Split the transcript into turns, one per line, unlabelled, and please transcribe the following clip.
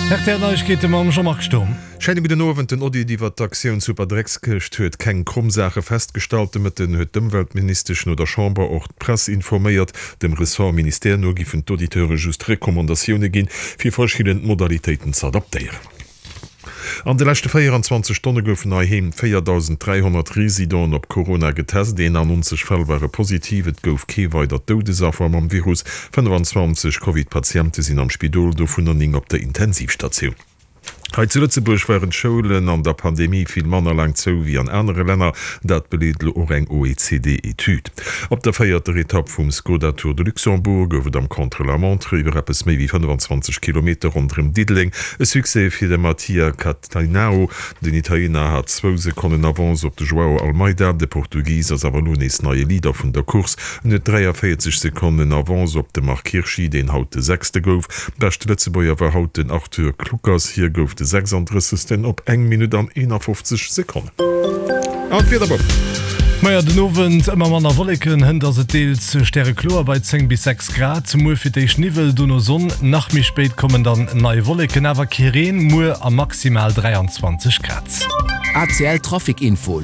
geht am Sommersturm.
Scheine mit den Nowen den Odi die Aktion super Dreckskircht huet keng Krummsache festgestalte mit den huet dem Weltministerschen oder Chamber och Press informiert dem Ressortminister nur gi vun d'Auditeure just Rekommandationune gin fir verschieden Modalitäten zu adaptieren. An de lechte 24 Stunden goufen naheem 4.300 Residenten op Corona getest, den an 90 Fälle waren positiv, et gouf keweiter Todesafall am Virus, 25 Covid-Patienten sind am Spidol, do 100 op der Intensivstation. Heute zu Lützeburg waren Schulen an der Pandemie viel Manner lang zo wie an andere Länder, dat beleet lo eng OECD-Etyd. Op der feierte Etappe vum Skoda Tour de Luxembourg goufet am Contrôlement iwwer appes méi wie 25 km rund dem Diedling. E Suse fir de Mattia Catanao, den Italiener hat 2 Sekunden Avance op de Joao Almeida, de Portugies as Avalones neue Lieder vun der Kurs, net 43 Sekunden Avance op de Markirschi, den haut de 6. gouf. Beste Lützeburger war haut den Arthur Klukas, hier gouf de 36. op 1 Minute an 51 Sekunden.
Meier den Nowen ëmmer manner Wolleken hën se deels Sterre Chlor bei 10 bis 6 Grad Mu fir déi Schnivel du no Sonn nach mi spéit kommen dann nei Wolleken awer Kireen Mu a maximal 23 Grad.
ACL Traffic Info